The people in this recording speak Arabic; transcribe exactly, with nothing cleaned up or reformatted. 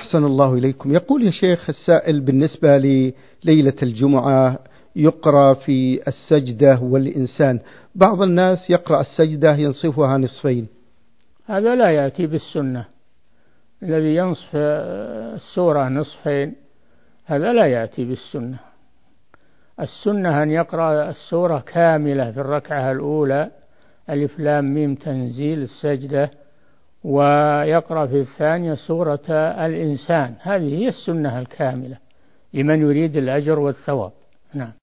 أحسن الله إليكم. يقول يا شيخ السائل بالنسبة لليلة الجمعة يقرأ في السجدة والإنسان، بعض الناس يقرأ السجدة ينصفها نصفين، هذا لا يأتي بالسنة. الذي ينصف السورة نصفين هذا لا يأتي بالسنة. السنة أن يقرأ السورة كاملة في الركعة الأولى، ألف لام ميم تنزيل السجدة، ويقرأ في الثانية سورة الإنسان. هذه هي السنة الكاملة لمن يريد الأجر والثواب. نعم.